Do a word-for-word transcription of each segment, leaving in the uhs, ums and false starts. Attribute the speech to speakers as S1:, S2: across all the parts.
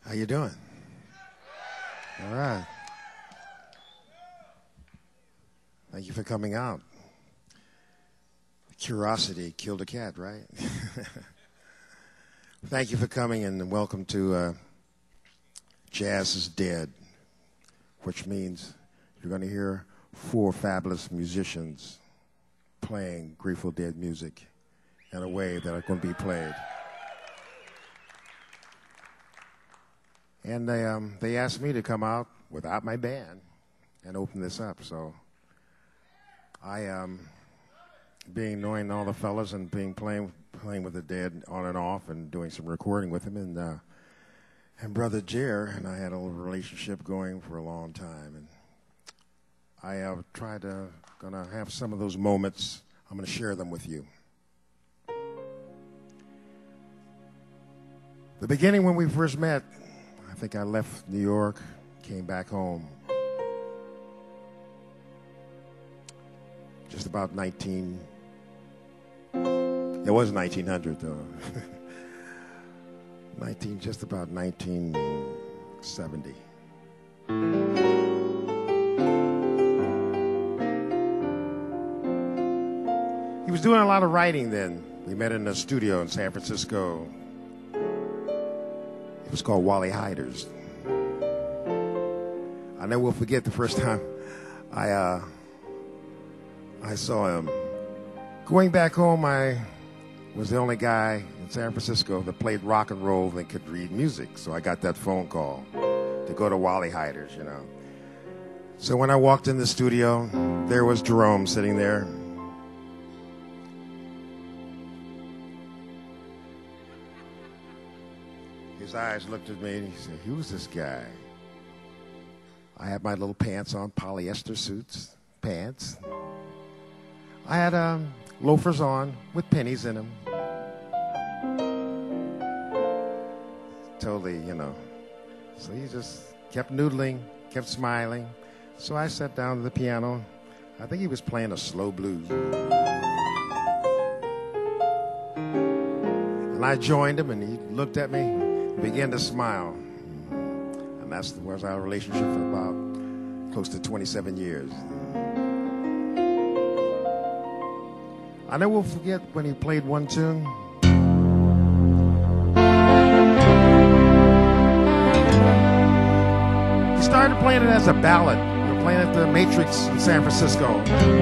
S1: How you doing? All right. Thank you for coming out. Curiosity killed a cat, right? Thank you for coming and welcome to uh, Jazz is Dead, which means you're going to hear four fabulous musicians playing Grateful Dead music in a way that are going to be played. And they, um, they asked me to come out without my band and open this up. So I, um, being knowing all the fellas and being playing playing with the Dead on and off and doing some recording with him, and uh, and brother Jer and I had a little relationship going for a long time, and I uh, tried to gonna have some of those moments. I'm gonna share them with you. The beginning when we first met. I think I left New York, came back home. Just about nineteen. It was nineteen hundred though. nineteen, just about nineteen seventy. He was doing a lot of writing then. We met in a studio in San Francisco. It was called Wally Heider's. I never will forget the first time I uh, I saw him. Going back home, I was the only guy in San Francisco that played rock and roll that could read music. So I got that phone call to go to Wally Heider's, you know. So when I walked in the studio, there was Jerome sitting there. His eyes looked at me and he said, "Who's this guy?" I had my little pants on, polyester suits, pants. I had um, loafers on with pennies in them. Totally, you know. So he just kept noodling, kept smiling. So I sat down to the piano. I think he was playing a slow blues. And I joined him and he looked at me. Began to smile, and that was our relationship for about close to twenty-seven years. I never will forget when he played one tune. He started playing it as a ballad. We were playing at the Matrix in San Francisco.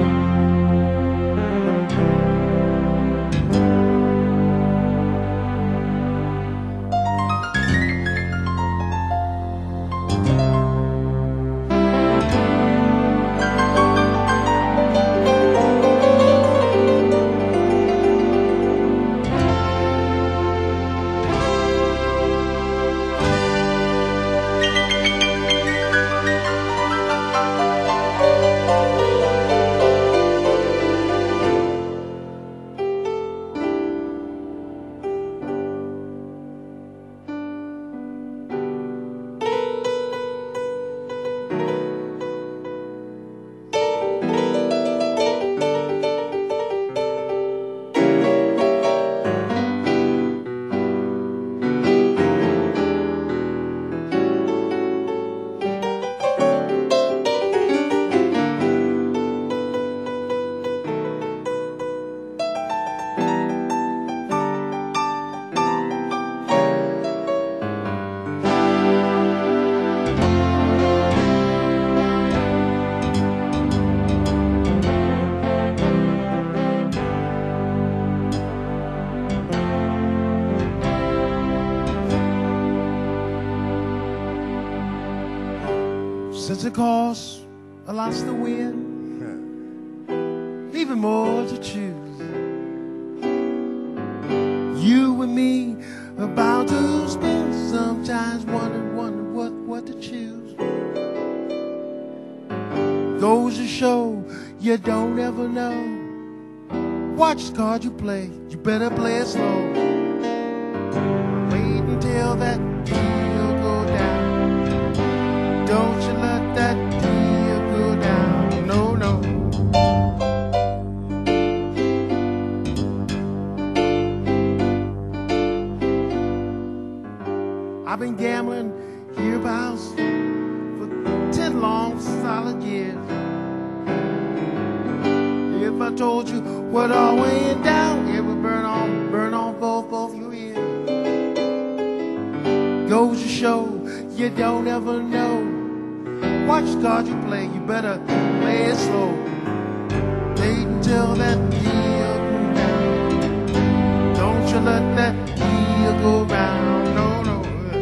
S1: Since of course I lost the win, even more to choose. You and me about to spend sometimes wondering, wondering what, what to choose. Goes to show you don't ever know. Watch the card you play, you better play it slow. Wait until that deal go down. Don't you let that deal go down, no, no. I've been gambling hereabouts for ten long solid years. If I told you what all went down, it would burn on, burn on both, both your ears. Goes to show you don't ever know. Watch the card you play, you better play it slow. Wait until that deal go down. Don't you let that deal go round, no, no.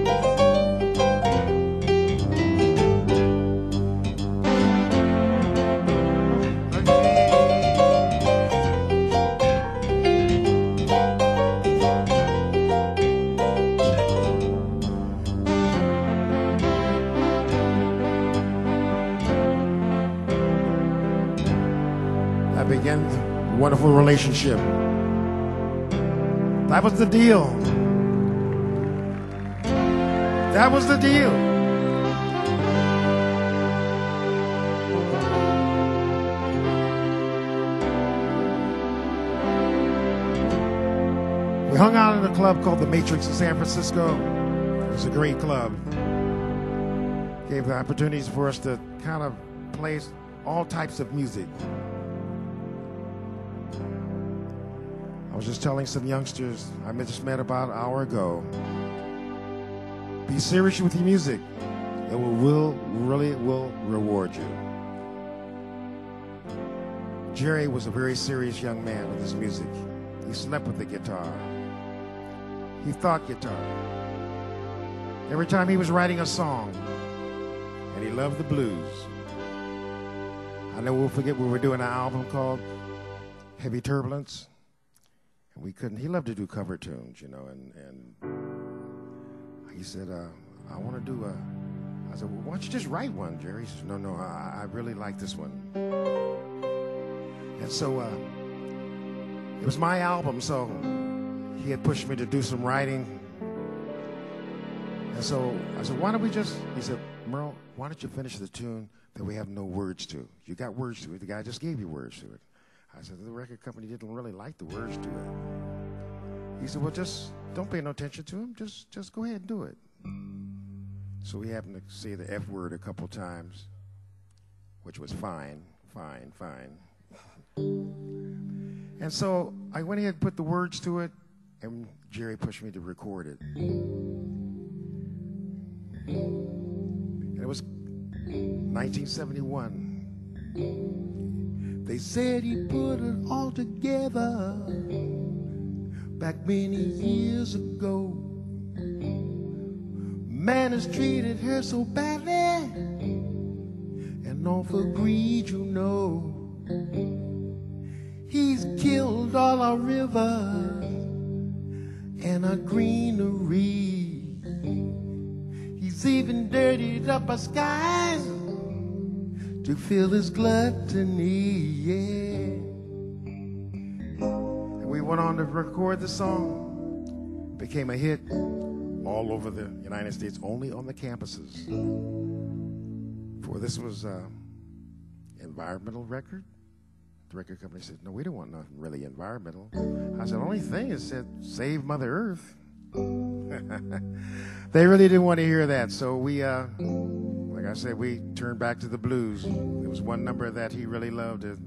S1: Began a wonderful relationship. That was the deal. That was the deal. We hung out in a club called the Matrix in San Francisco. It was a great club. Gave the opportunities for us to kind of play all types of music. I was just telling some youngsters I just met about an hour ago, be serious with your music. It will, will really will reward you. Jerry was a very serious young man with his music. He slept with the guitar. He thought guitar. Every time he was writing a song, and he loved the blues. I know we'll forget we were doing an album called Heavy Turbulence. And we couldn't, he loved to do cover tunes, you know, and, and he said, uh, I want to do a, I said, well, why don't you just write one, Jerry? He said, no, no, I, I really like this one. And so uh, it was my album, so he had pushed me to do some writing. And so I said, why don't we just, he said, Merle, why don't you finish the tune that we have no words to? You got words to it. The guy just gave you words to it. I said, the record company didn't really like the words to it. He said, well, just don't pay no attention to him. Just, just go ahead and do it. So we happened to say the F word a couple times, which was fine, fine, fine. And so I went ahead and put the words to it, and Jerry pushed me to record it. And it was nineteen seventy-one. They said he put it all together back many years ago. Man has treated her so badly, and all for greed, you know. He's killed all our rivers and our greenery. He's even dirtied up our skies to fill his gluttony, yeah. And we went on to record the song. Became a hit all over the United States, only on the campuses. For this was an environmental record. The record company said, no, we don't want nothing really environmental. I said, the only thing is said, save Mother Earth. They really didn't want to hear that, so we, uh, like I said, we turned back to the blues. There was one number that he really loved. It.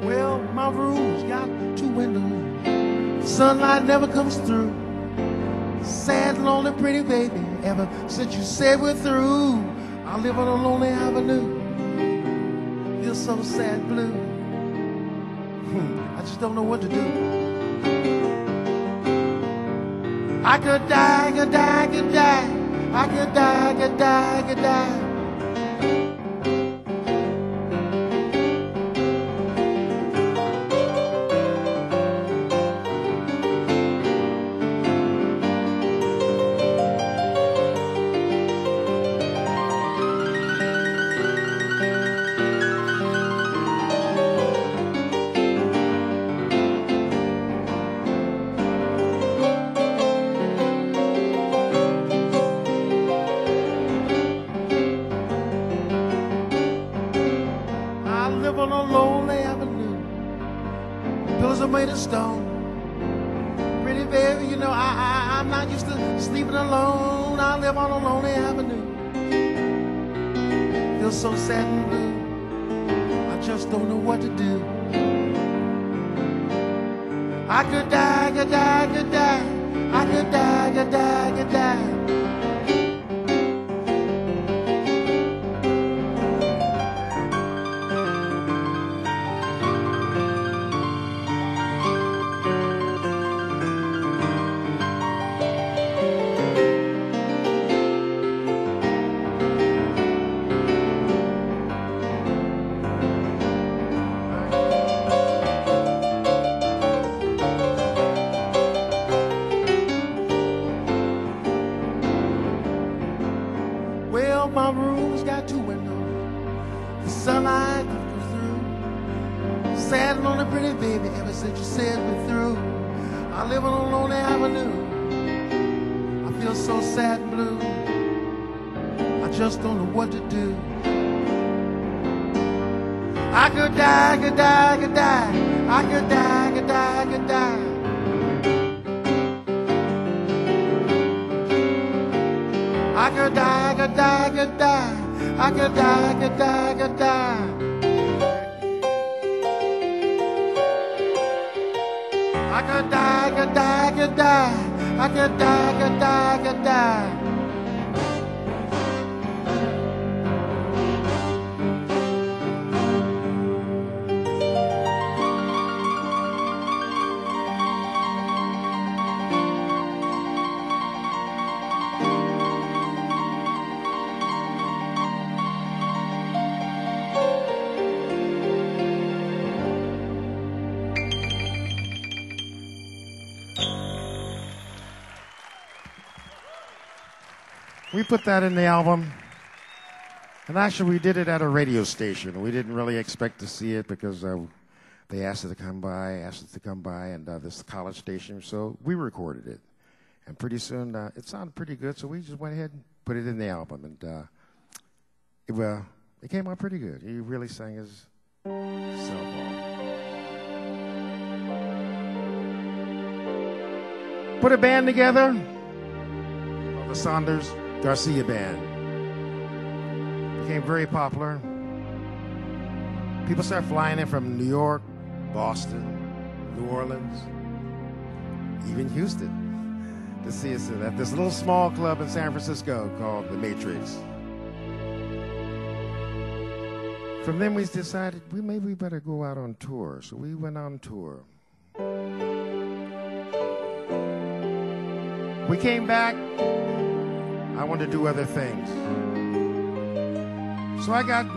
S1: Sunlight never comes through. sad, lonely, pretty baby. Ever since you said we're through, I live on a lonely avenue. Feel so sad, blue. I just don't know what to do. I could die, I could die, I could die. I could die, I could die, I could die. On a lonely avenue, pillows are made of stone. Pretty baby, you know I, I I'm not used to sleeping alone. I live on a lonely avenue. Feel so sad and blue. I just don't know what to do. I could die, I could die, I could die. I could die, I could die, I could die. Well, my room's got two windows. The sunlight goes through. Sad and lonely, pretty baby. Ever since you said we're through, I live on a lonely avenue. I feel so sad and blue. I just don't know what to do. I could die, I could die, I could die. I could die, I could die, I could die. I could die, I could die, I could die. I could die, I could die, I could die. I could die, I could die, I could die. I could die, I could die, I could die. We put that in the album, and actually we did it at a radio station. We didn't really expect to see it because uh, they asked us to come by, asked us to come by, and uh, this college station, so we recorded it. And pretty soon, uh, it sounded pretty good, so we just went ahead and put it in the album, and uh, it, uh, it came out pretty good. He really sang his self off. Put a band together, the Saunders Garcia Band. Became very popular. People started flying in from New York, Boston, New Orleans, even Houston to see us at this little small club in San Francisco called The Matrix. From then we decided we maybe better go out on tour. So we went on tour. We came back. I wanted to do other things. So I got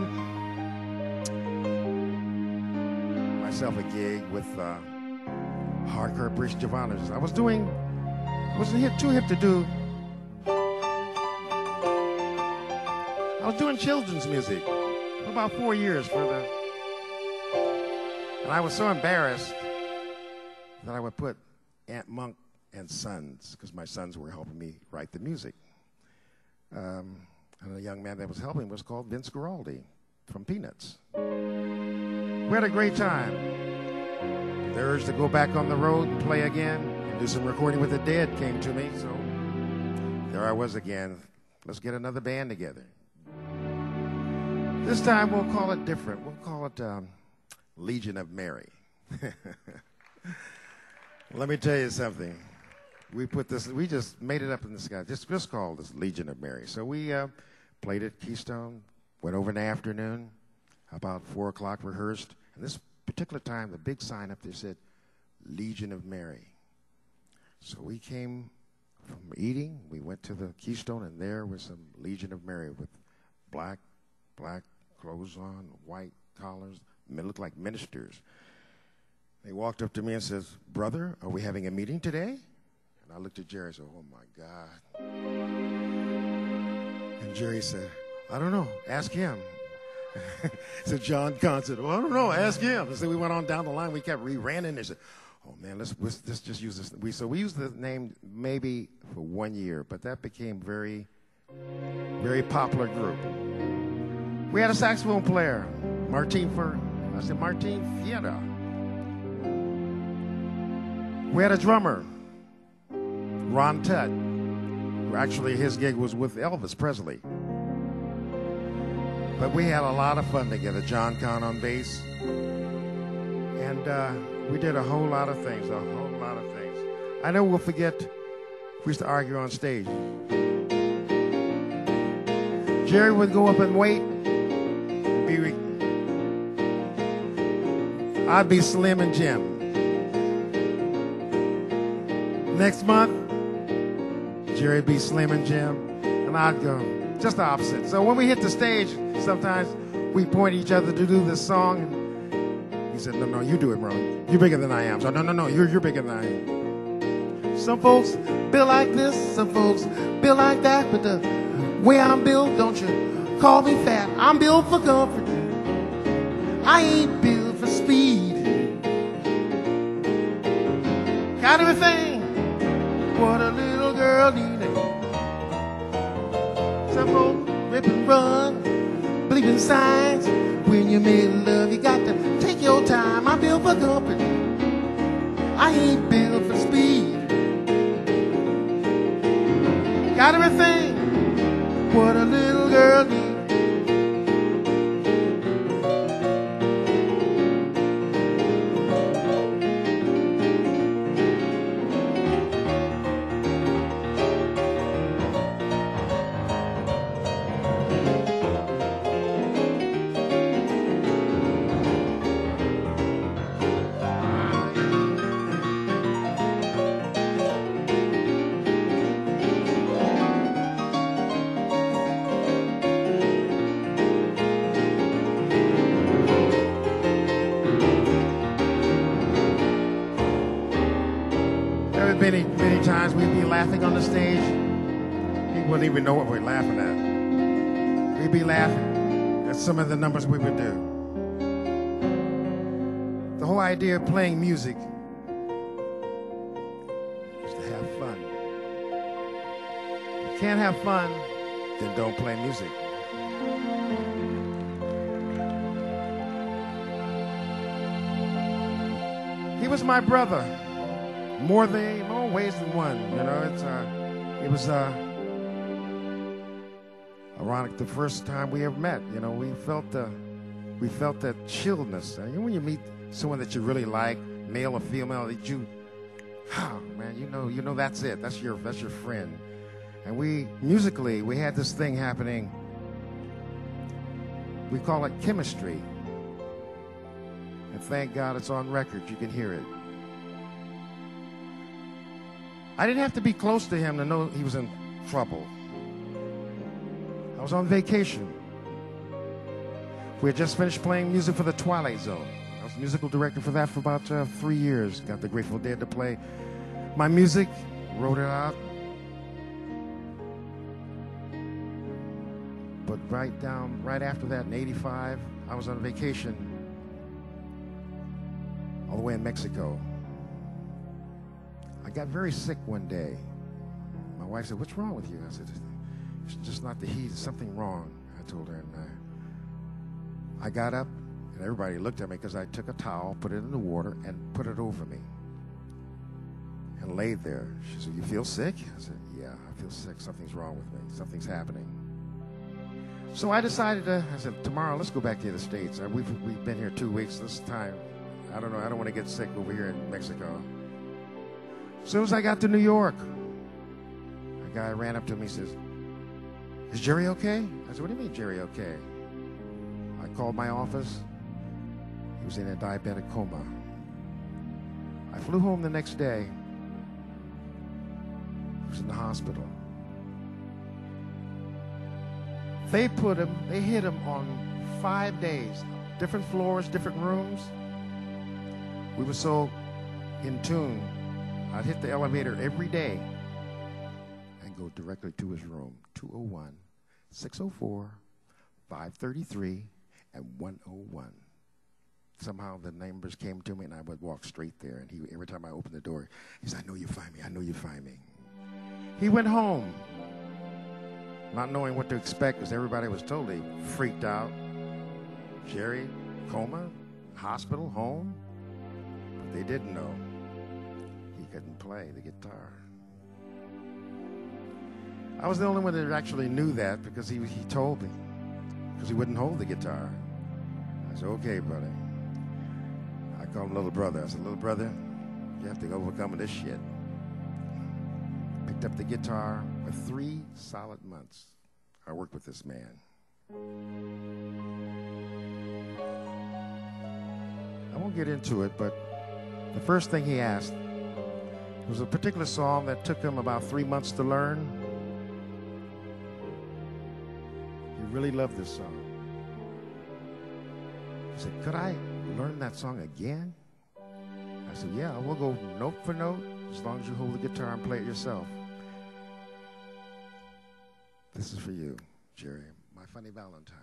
S1: myself a gig with uh, Hardcore Bridge Giovannis. I was doing, wasn't hip, too hip to do. I was doing children's music for about four years for the, and I was so embarrassed that I would put Aunt Monk and Sons, because my sons were helping me write the music. Um, and a young man that was helping was called Vince Guaraldi from Peanuts. We had a great time. The urge to go back on the road and play again and do some recording with the Dead came to me, so there I was again. Let's get another band together. This time we'll call it different. We'll call it um, Legion of Mary. Let me tell you something. we put this, we just made it up in the sky, just, just called this Legion of Mary. So we uh, played at Keystone, went over in the afternoon, about four o'clock rehearsed. And this particular time, the big sign up there said, Legion of Mary. So we came from eating, we went to the Keystone, and there was some Legion of Mary with black, black clothes on, white collars, looked like ministers. They walked up to me and says, brother, are we having a meeting today? And I looked at Jerry and said, oh my God. And Jerry said, I don't know, ask him. So John Kahn said, well, I don't know, ask him. And so we went on down the line, we kept, we ran in there and said, oh man, let's, let's, let's just use this. We, so we used the name maybe for one year, but that became very, very popular group. We had a saxophone player, Martin for, I said, Martin Fiera. We had a drummer, Ron Tutt. Actually, his gig was with Elvis Presley. But we had a lot of fun together. John Kahn on bass. And uh, we did a whole lot of things, a whole lot of things. I know we'll forget, we used to argue on stage. Jerry would go up and wait. Be, I'd be Slim and Jim. Next month, Jerry'd be Slim and Jim, and I'd go just the opposite. So when we hit the stage, sometimes we point at each other to do this song, and he said, no, no, you do it, Ron. You're bigger than I am. So no, no, no, you're, you're bigger than I am. Some folks build like this, some folks build like that, but the way I'm built, don't you call me fat. I'm built for comfort. I ain't built for speed. Got everything what a little girl needed. Some folks rip and run, believe in signs. When you make love, you got to take your time. I'm built for comfort. I ain't built for speed. Got everything what a little girl needs. Many, many times we'd be laughing on the stage. People wouldn't even know what we're laughing at. We'd be laughing at some of the numbers we would do. The whole idea of playing music is to have fun. If you can't have fun, then don't play music. He was my brother. More than more ways than one, you know. It's uh, it was uh, ironic. The first time we ever met, you know, we felt the, we felt that chillness. And you know, when you meet someone that you really like, male or female, that you, oh man, you know, you know that's it. That's your that's your friend. And we musically, we had this thing happening. We call it chemistry. And thank God it's on record. You can hear it. I didn't have to be close to him to know he was in trouble. I was on vacation. We had just finished playing music for the Twilight Zone. I was musical director for that for about uh, three years. Got the Grateful Dead to play my music, wrote it out. But right down, right after that in eighty-five, I was on vacation all the way in Mexico. I got very sick one day. My wife said, what's wrong with you? I said, it's just not the heat, it's something wrong. I told her, and I, I got up, and everybody looked at me because I took a towel, put it in the water, and put it over me, and laid there. She said, you feel sick? I said, yeah, I feel sick. Something's wrong with me. Something's happening. So I decided to, I said, tomorrow, let's go back to the States. We've, we've been here two weeks this time. I don't know, I don't want to get sick over here in Mexico. As soon as I got to New York, a guy ran up to me and says, "Is Jerry okay?" I said, "What do you mean, Jerry okay?" I called my office. He was in a diabetic coma. I flew home the next day. He was in the hospital. They put him, they hit him on five days, different floors, different rooms. We were so in tune. I'd hit the elevator every day and go directly to his room, two oh one, six oh four, five thirty-three, and one oh one. Somehow the numbers came to me, and I would walk straight there. And he, every time I opened the door, he said, "I know you find me. I know you find me." He went home, not knowing what to expect, because everybody was totally freaked out. Jerry, coma, hospital, home. But they didn't know he couldn't play the guitar. I was the only one that actually knew that, because he, he told me, because he wouldn't hold the guitar. I said, "Okay, buddy." I called him little brother. I said, "Little brother, you have to overcome this shit." Picked up the guitar. For three solid months, I worked with this man. I won't get into it, but the first thing he asked was a particular song that took him about three months to learn. He really loved this song. He said, "Could I learn that song again?" I said, "Yeah, we'll go note for note as long as you hold the guitar and play it yourself." This is for you, Jerry, My Funny Valentine.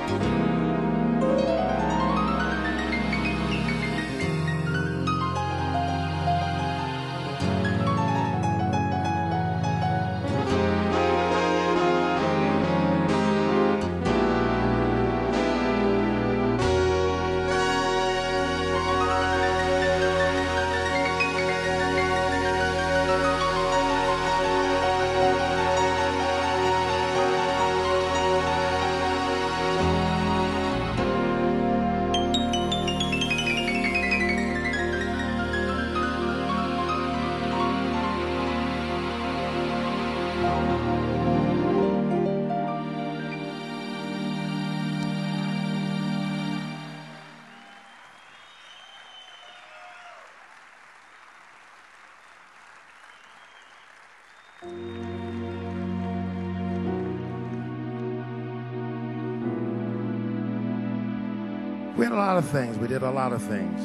S1: We had a lot of things. We did a lot of things.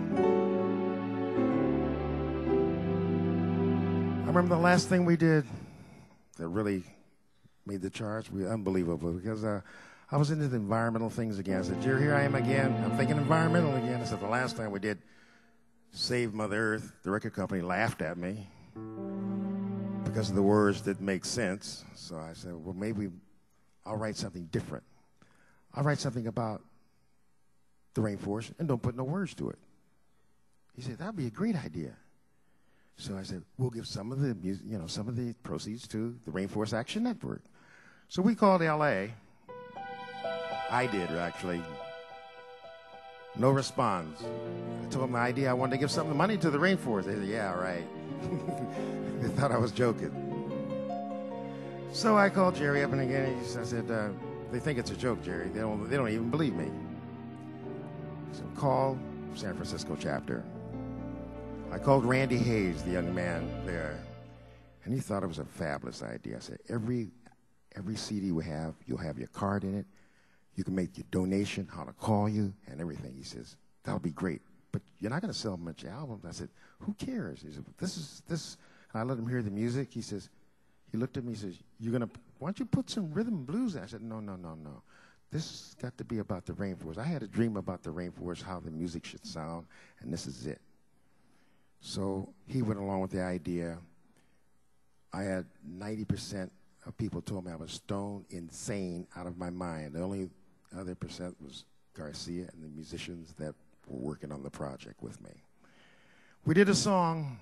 S1: I remember the last thing we did that really made the charts. We unbelievable because uh, I was into the environmental things again. I said, Jerry, here I am again. I'm thinking environmental again. I said, the last time we did Save Mother Earth, the record company laughed at me because the words didn't make sense. So I said, well, maybe I'll write something different. I'll write something about the rainforest and don't put no words to it. He said, that'd be a great idea. So I said, we'll give some of the music, you know, some of the proceeds to the Rainforest Action Network. So we called L A. I did, actually. No response. I told them the idea I wanted to give some of the money to the rainforest. They said, yeah, right. They thought I was joking. So I called Jerry up and again. I said, uh, they think it's a joke, Jerry. They don't, they don't even believe me. So call San Francisco chapter. I called Randy Hayes, the young man there, and he thought it was a fabulous idea. I said, every, every C D we have, you'll have your card in it. You can make your donation, how to call you, and everything. He says, that'll be great, but you're not going to sell much albums. I said, who cares? He said, this is, this, and I let him hear the music. He says, he looked at me, he says, you're going to, why don't you put some rhythm and blues in? I said, no, no, no, no. This has got to be about the rainforest. I had a dream about the rainforest, how the music should sound, and this is it. So he went along with the idea. I had ninety percent of people told me I was stone insane out of my mind. The only other percent was Garcia and the musicians that were working on the project with me. We did a song.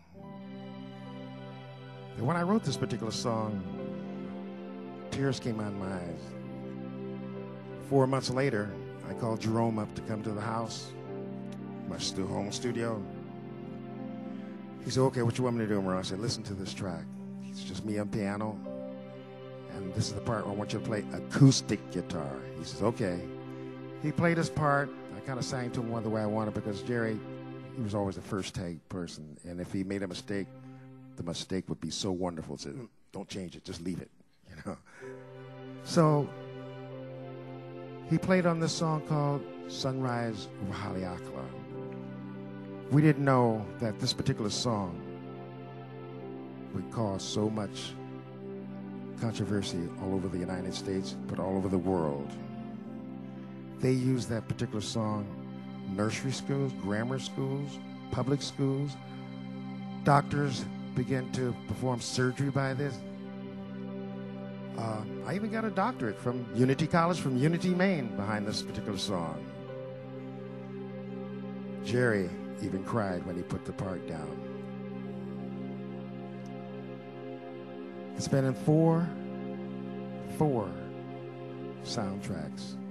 S1: And when I wrote this particular song, tears came out of my eyes. Four months later, I called Jerome up to come to the house, my stu- home studio. He said, okay, what you want me to do, Merle? I said, listen to this track. It's just me on piano, and this is the part where I want you to play acoustic guitar. He says, okay. He played his part. I kind of sang to him one the way I wanted because Jerry, he was always the first take person, and if he made a mistake, the mistake would be so wonderful. He said, don't change it, just leave it, you know. So he played on this song called Sunrise over Haleakala. We didn't know that this particular song would cause so much controversy all over the United States, but all over the world. They used that particular song, nursery schools, grammar schools, public schools. Doctors began to perform surgery by this. Uh, I even got a doctorate from Unity College, from Unity, Maine, behind this particular song. Jerry even cried when he put the part down. It's been in four, four soundtracks.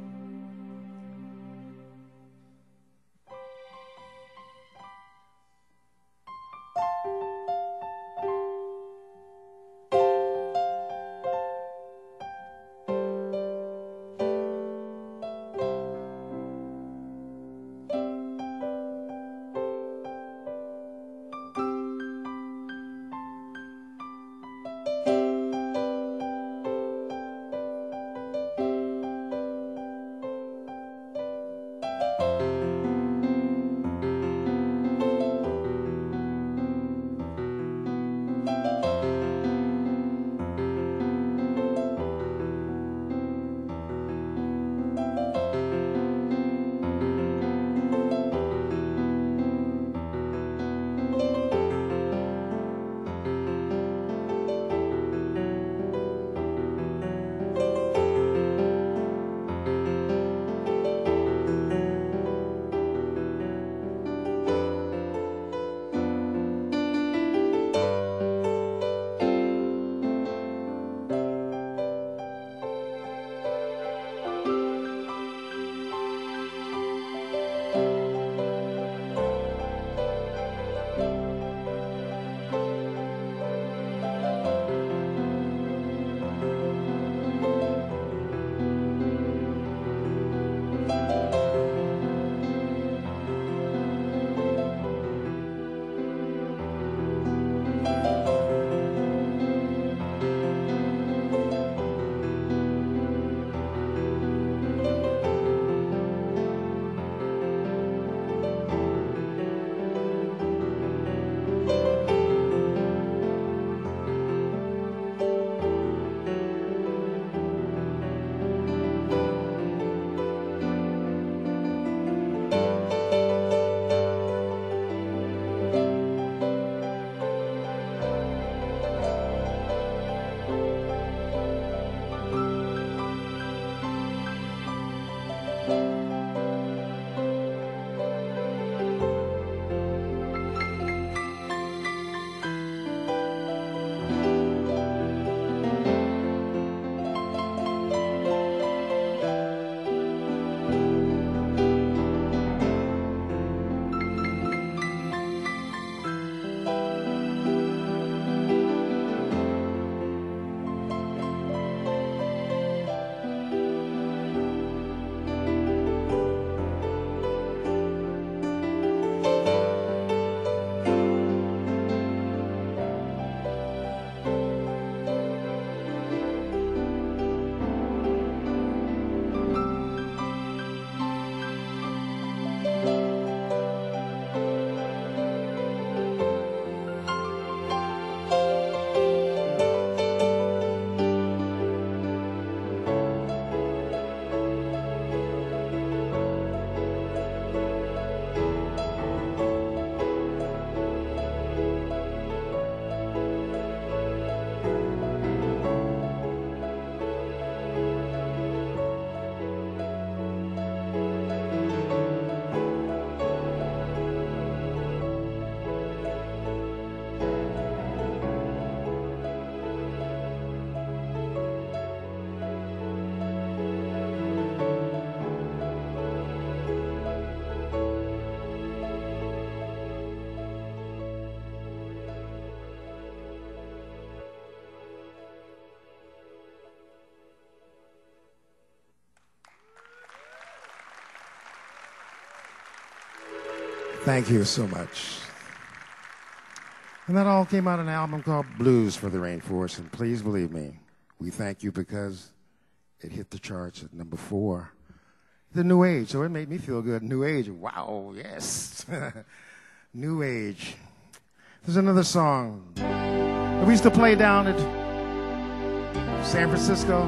S1: Thank you so much. And that all came out of an album called Blues for the Rainforest. And please believe me, we thank you because it hit the charts at number four. The New Age, so it made me feel good. New Age, wow, yes. New Age. There's another song that we used to play down at San Francisco.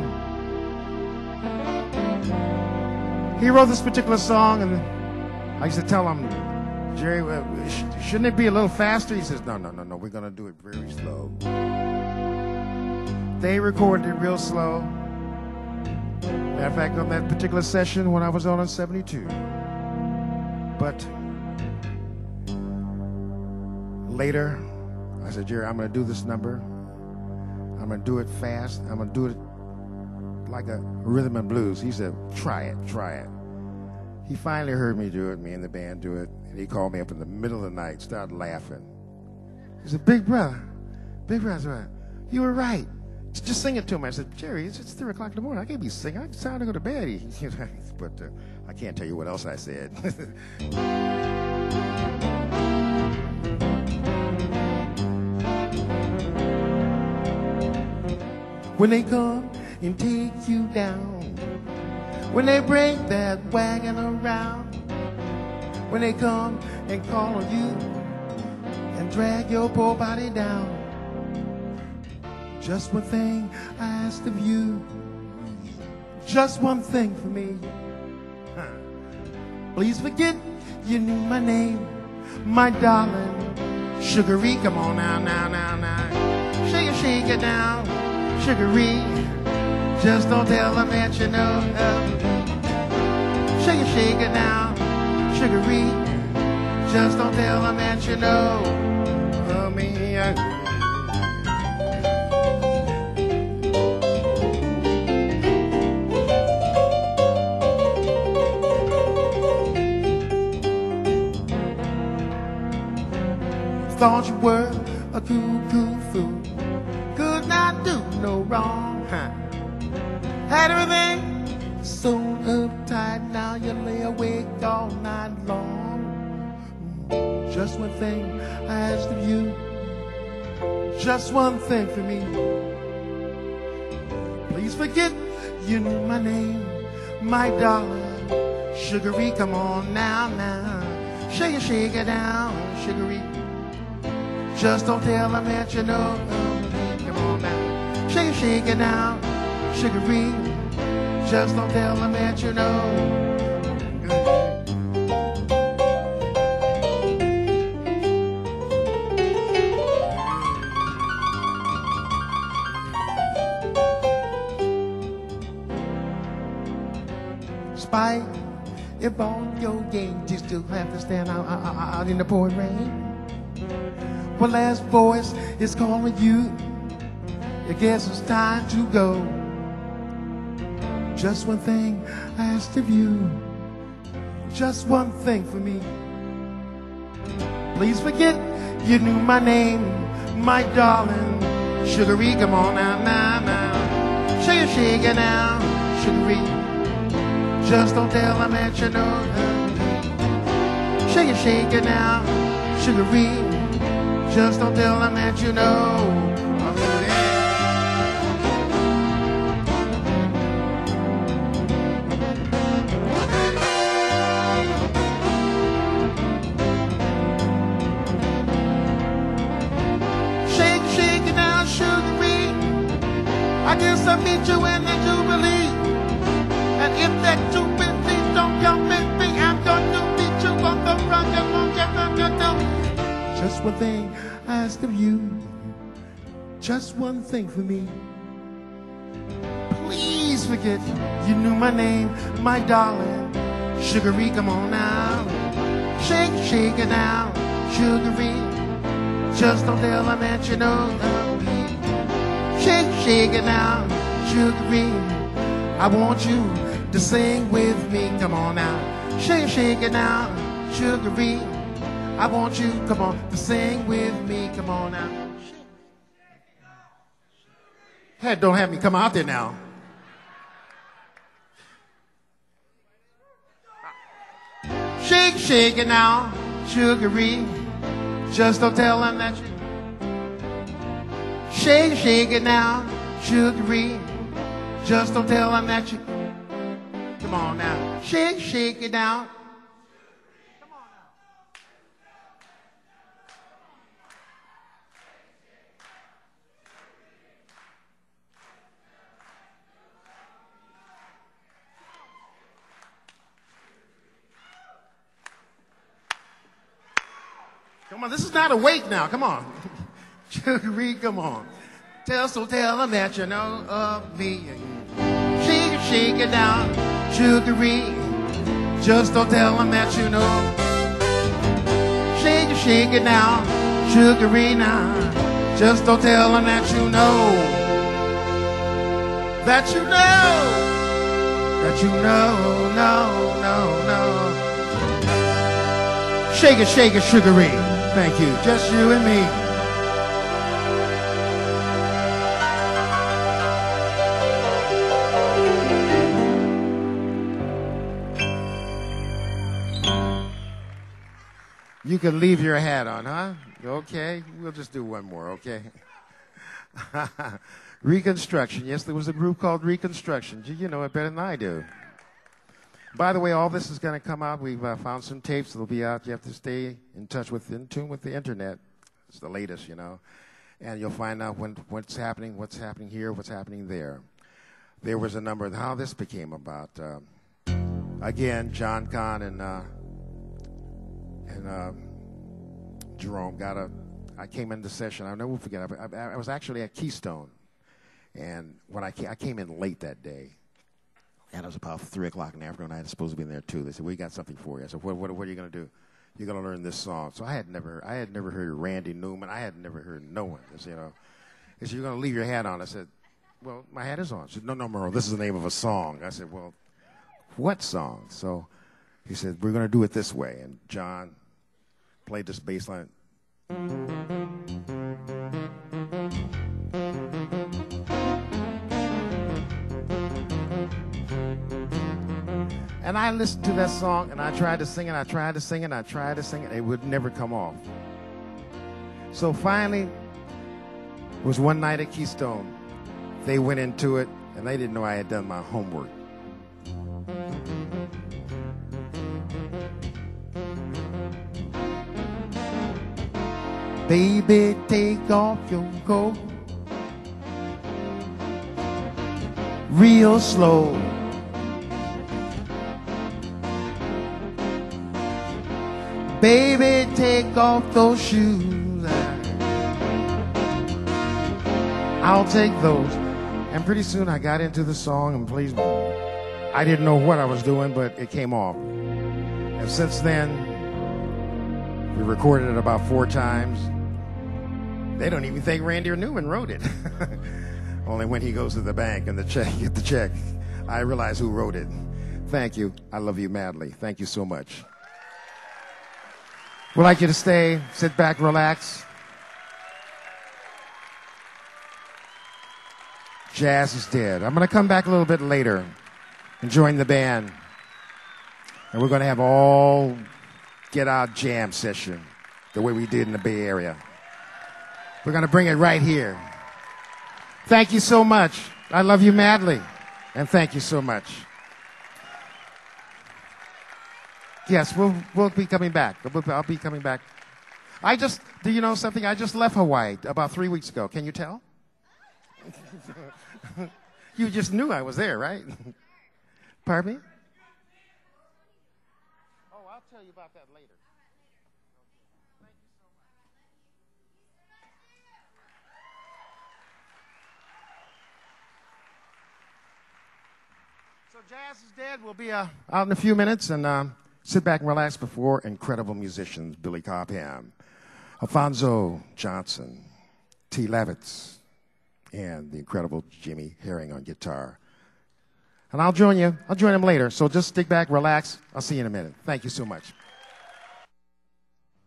S1: He wrote this particular song, and I used to tell him, Jerry, uh, sh- shouldn't it be a little faster? He says, no, no, no, no, we're going to do it very slow. They recorded it real slow. Matter of fact, on that particular session when I was on in seventy-two. But later, I said, Jerry, I'm going to do this number. I'm going to do it fast. I'm going to do it like a rhythm and blues. He said, try it, try it. He finally heard me do it, me and the band do it, and he called me up in the middle of the night, started laughing. He said, big brother, big brother, you were right. Just sing it to him. I said, Jerry, it's, it's three o'clock in the morning. I can't be singing. I- It's time to go to bed. He, but uh, I can't tell you what else I said. When they come and take you down, when they bring that wagon around, when they come and call on you and drag your poor body down, just one thing I asked of you, just one thing for me. Huh. Please forget you knew my name, my darling, Sugaree. Come on now, now, now, now. Shake it, shake it down, Sugaree. Just don't tell them that you know. Shake it, shake it down, Sugaree. Just don't tell them that you know. Oh, me, I... Thought you were a cool, cool fool. Could not do no wrong. Huh. Had everything so uptight. Now you lay awake all night long. Just one thing I asked of you. Just one thing for me. Please forget you knew my name, my darling, Sugaree. Come on now, now. Shake it, shake it down, Sugaree. Just don't tell them that you know. Come on now. Shake it, shake it down, Sugaree. Just don't tell them that you know. Spike, if all your games, you still have to stand out, out, out in the pouring rain. Well, last voice is calling you. I guess it's time to go. Just one thing I asked of you. Just one thing for me. Please forget you knew my name, my darling, Sugaree. Come on now, now, now. Shake it, shake it now, Sugaree. Just don't tell them that you know. Shake it, shake it now, Sugaree. Just don't tell them that you know. Shake, shake it now, Sugaree. I guess I'll meet you in the Jubilee. And if that Jubilee don't come with me, I'm going to meet you on the run. Just one thing I ask of you, just one thing for me. Please forget you knew my name, my darling, Sugaree. Come on now. Shake, shake it now, Sugaree. Just don't tell them that you know. Shake, shake it now, Sugaree. I want you to sing with me. Come on now. Shake, shake it now, Sugaree. I want you, come on, to sing with me. Come on now. Hey, don't have me come out there now. Shake, shake it now, sugary. Just don't tell them that you shake it, shake it now, sugary. Just don't tell them that you. Come on now, shake, shake it down. Come on now. Come on, this is not a wake now. Come on, sugary. Come on, tell so tell them that you know of me. Shake it, shake it down, sugary. Just don't tell them that you know. Shake it, shake it now, sugary now. Just don't tell them that you know. That you know. That you know, no, no, no. Shake it, shake it, sugary. Thank you, just you and me. You can leave your hat on, huh? Okay, we'll just do one more, okay? Reconstruction. Yes, there was a group called Reconstruction. You know it better than I do. By the way, all this is going to come out. We've uh, found some tapes that'll be out. You have to stay in touch with, in tune with the internet. It's the latest, you know. And you'll find out when, what's happening, what's happening here, what's happening there. There was a number of how this became about. Uh, again, John Kahn and... Uh, And uh, Jerome got a, I came in the session, I'll never forget, I, I, I was actually at Keystone. And when I came, I came in late that day. And it was about three o'clock in the afternoon. I was supposed to be in there too. They said, we got something for you. I said, what, what, what are you going to do? You're going to learn this song. So I had never, I had never heard Randy Newman. I had never heard no one. They said, you know, they said, you're going to leave your hat on. I said, well, my hat is on. She said, no, no, Merle, this is the name of a song. I said, well, what song? So he said, we're going to do it this way. And John played this bass line. And I listened to that song, and I tried to sing it, I tried to sing it, I tried to sing it. It would never come off. So finally, it was one night at Keystone. They went into it, and they didn't know I had done my homework. Baby, take off your coat real slow. Baby, take off those shoes. I'll take those. And pretty soon I got into the song, and please, I didn't know what I was doing, but it came off. And since then, we recorded it about four times. They don't even think Randy or Newman wrote it. Only when he goes to the bank and the check, get the check, I realize who wrote it. Thank you. I love you madly. Thank you so much. We'd like you to stay, sit back, relax. Jazz is dead. I'm going to come back a little bit later and join the band. And we're going to have all get-out jam session the way we did in the Bay Area. We're going to bring it right here. Thank you so much. I love you madly. And thank you so much. Yes, we'll, we'll be coming back. I'll be coming back. I just, do you know something? I just left Hawaii about three weeks ago. Can you tell? You just knew I was there, right? Pardon me? Oh, I'll tell you about that later. Thank you so much. So Jazz is dead. We'll be uh, out in a few minutes, and uh, sit back and relax before incredible musicians, Billy Cobham, Alphonso Johnson, T. Levitz, and the incredible Jimmy Herring on guitar. And I'll join you. I'll join them later. So just stick back, relax. I'll see you in a minute. Thank you so much.